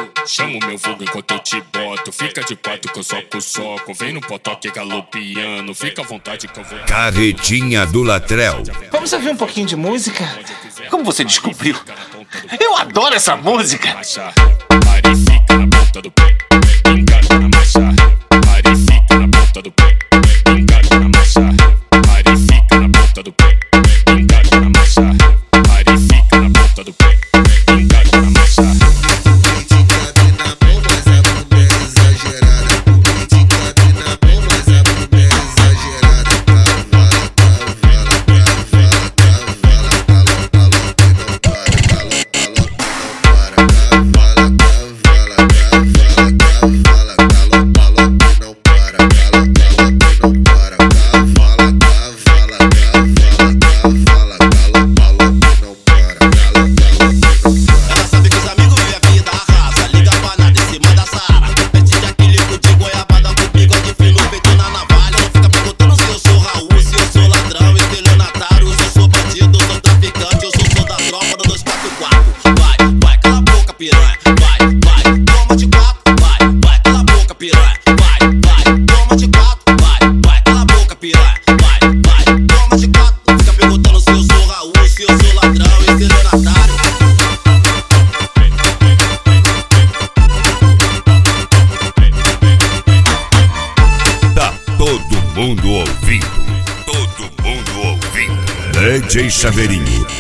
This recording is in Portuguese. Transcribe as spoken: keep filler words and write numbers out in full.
Chama o meu fogo enquanto eu te boto. Fica de quatro que eu soco o soco. Vem no potoque galopiano. Fica à vontade que eu vou. Carretinha do Latrell. Vamos ouvir um pouquinho de música? Como você descobriu? Eu adoro essa música! Mari fica na ponta do pé, engata na marcha. Mari fica na ponta do pé, engata na marcha. Mari fica na ponta do pé, engata na marcha. Mari fica na ponta do pé, engata na marcha. Todo mundo ouvindo, todo mundo ouvindo. D J Chaveirinho